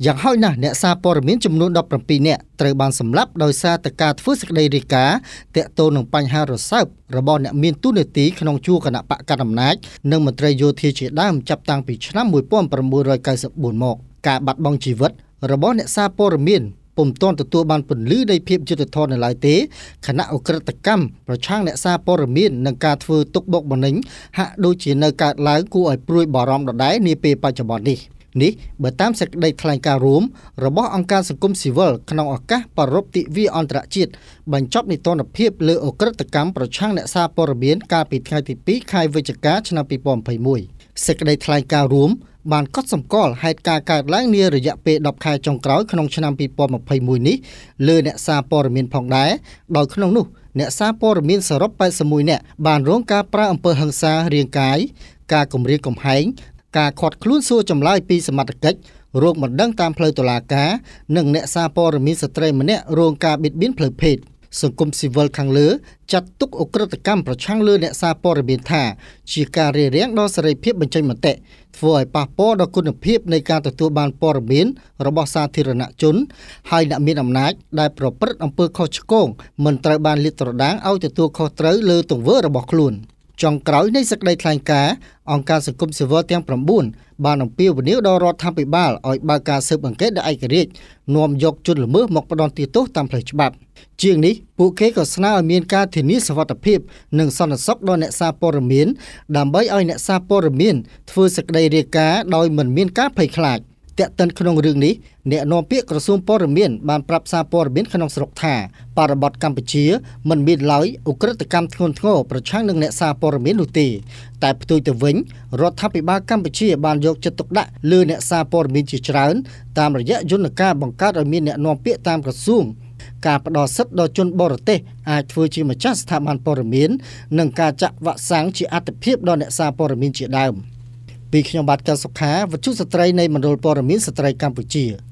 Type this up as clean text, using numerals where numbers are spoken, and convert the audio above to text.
យ៉ាងហោចណាស់អ្នកសារព័ត៌មានចំនួន17នាក់ត្រូវបានសម្លាប់ដោយសារតែការធ្វើសេចក្តីរាយការណ៍ទាក់ទងនឹងបញ្ហារសើបរបស់អ្នកមានតួនាទីក្នុងជួរគណៈបកកណ្ដាលអំណាចនិងមន្ត្រីយោធាជាដើមចាប់តាំងពីឆ្នាំ1994មកការបាត់បង់ជីវិតរបស់អ្នកសារព័ត៌មានពុំទាន់ទទួលបានពន្លឺនៃភាពយុត្តិធម៌នៅឡើយទេគណៈអក្រិតកម្មប្រឆាំងអ្នកសារព័ត៌មាននិងការធ្វើទុកបុកម្នេញហាក់ដូចជានៅកើតឡើងគួរឲ្យព្រួយបារម្ភដដែលនាពេលបច្ចុប្បន្ននេះបើតាមសេចក្តីថ្លែងការណ៍រួមរបស់អង្គការសង្គមស៊ីវិលក្នុងឱកាសប្រារព្ធទិវាអន្តរជាតិបញ្ចប់នីតិរដ្ឋភាពលើអក្រិតកម្មប្រឆាំងអ្នកសារព័ត៌មានកាលពីថ្ងៃទី2ខែវិច្ឆិកាឆ្នាំ2021សេចក្តីថ្លែងការណ៍រួមបានកត់សម្គាល់ហេតុការណ៍កើតឡើងនារយៈពេល10ខែចុងក្រោយក្នុងឆ្នាំ2021នេះលើអ្នកសារព័ត៌មានផងដែរដោយក្នុងនោះអ្នកសារព័ត៌មានសរុប81នាក់បានរងការប្រើអំពើហិង្សារាងកាយការគំរាមកំហែងការខាត់ខ្លួនសួរចម្លើយពីសមត្ថកិច្ចរោគមិនដឹងតាមផ្លូវតុលាការនិងអ្នកសារព័ត៌មានស្ត្រីម្នាក់រងការបៀតបៀនផ្លូវភេទសង្គមស៊ីវិលខាងលើចាត់ទុកអក្រិតកម្មប្រឆាំងលើអ្នកសារព័ត៌មានថាជាការរារាំងដល់សេរីភាពបញ្ចេញមតិធ្វើឲ្យប៉ះពាល់ដល់គុណភាពនៃការទទួលបានព័ត៌មានរបស់សាធារណជនហើយអ្នកមានអំណាចដែលប្រព្រឹត្តអំពើខុសឆ្គងមិនត្រូវបានលាតត្រដាងឲ្យទទួលខុសត្រូវលើទង្វើរបស់ខ្លួនចុងក្រោយនៃសេចក្តីថ្លែងការណ៍អង្គការសង្គមស៊ីវិលទាំង9បានអំពាវនាវដល់រដ្ឋាភិបាលឲ្យបើកការស៊ើបអង្កេតដោយឯករាជ្យនាំយកជនល្មើសមកផ្ដន្ទាទោសតាមផ្លូវច្បាប់ជាងនេះពួកគេក៏ស្នើឲ្យមានការធានាសុវត្ថិភាពនិងសន្តិសុខដល់អ្នកសារព័ត៌មានដើម្បីឲ្យអ្នកសារព័ត៌មានធ្វើសេចក្តីរាយការណ៍ដោយមិនមានការភ័យខ្លាចតែកតិនក្នុងរឿងនេះអ្នកនាំពាក្យក្រសួងព័ត៌មានបានប្រាប់សារព័ត៌មានក្នុងស្រុកថាបរិបទកម្ពុជាមិនមានឡើយឧក្រិដ្ឋកម្មធ្ងន់ធ្ងរប្រឆាំងនឹងអ្នកសារព័ត៌មាននោះទេតែផ្ទុយទៅវិញរដ្ឋាភិបាលកម្ពុជាបានយកចិត្តទុកដាក់លើអ្នកសារព័ត៌មានជាច្រើនតាមរយៈយន្តការបង្កើតឲ្យមានអ្នកនាំពាក្យតាមក្រសួងការផ្ដល់សិទ្ធិដល់ជនបរទេសអាចធ្វើជាម្ចាស់ស្ថាប័នព័ត៌មាននិងការចាក់វ៉ាក់សាំងជាអាទិភាពដល់អ្នកសារព័ត៌មានជាដើមពីខ្ញុំបាទកឹមសុខាវិទ្យុស្ត្រីនៃមណ្ឌលព័ត៌មានស្ត្រីកម្ពុជា